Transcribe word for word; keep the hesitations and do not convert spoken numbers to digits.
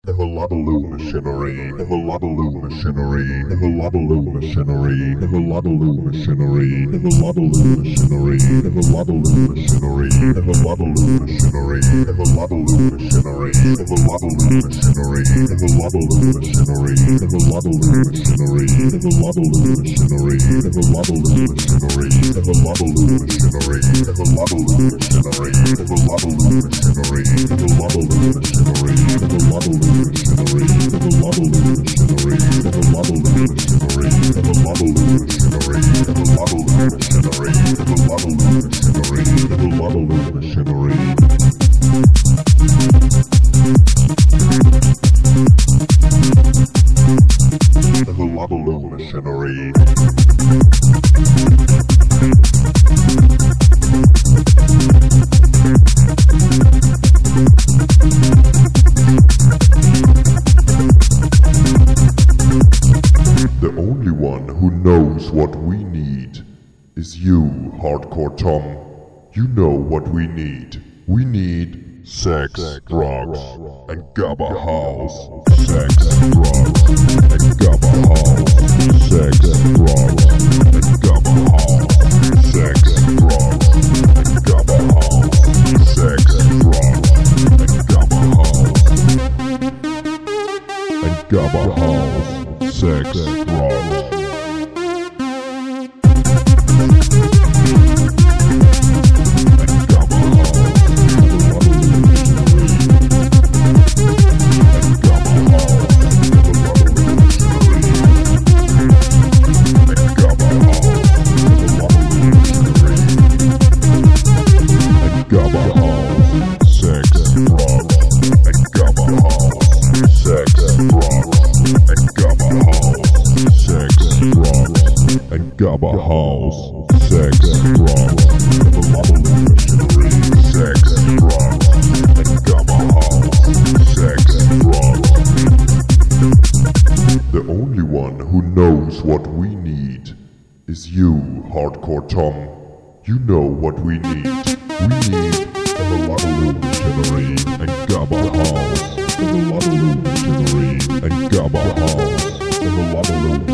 Evaluabaloo machinery, evaluabaloo machinery, evaluabaloo machinery, evaluabaloo machinery, evaluabaloo machinery, evaluabaloo machinery, evaluabaloo machinery, evaluabaloo machinery, evaluabaloo machinery, evaluabaloo machinery, evaluabaloo machinery, evaluabaloo machinery, evaluabaloo machinery, evaluabaloo machinery, evaluabaloo machinery, evaluabaloo machinery, evaluabaloo machinery, evaluabaloo machinery, the Evaluabaloo machinery, the Evaluabaloo machinery, the Evaluabaloo machinery, the Evaluabaloo machinery, the Evaluabaloo machinery, the Evaluabaloo machinery. Evaluabaloo machinery. The only one who knows what we need is you, Hardcore Tom. You know what we need. We need sex, drugs, and Gabba House. Sex, drugs, and Gabba House. Sex, drugs, and Gabba House. Sex, drugs, and Gabba House. Sex, drugs, and Gabba House. And Gabba House. Sex, drugs. Gabba House, sex, drugs, Evaluabaloo machinery, sex, drugs, and Gabba House, sex, drugs. The only one who knows what we need is you, Hardcore Tom. You know what we need. We need Evaluabaloo machinery and Gabba House. Evaluabaloo machinery and Gabba House. Evaluabaloo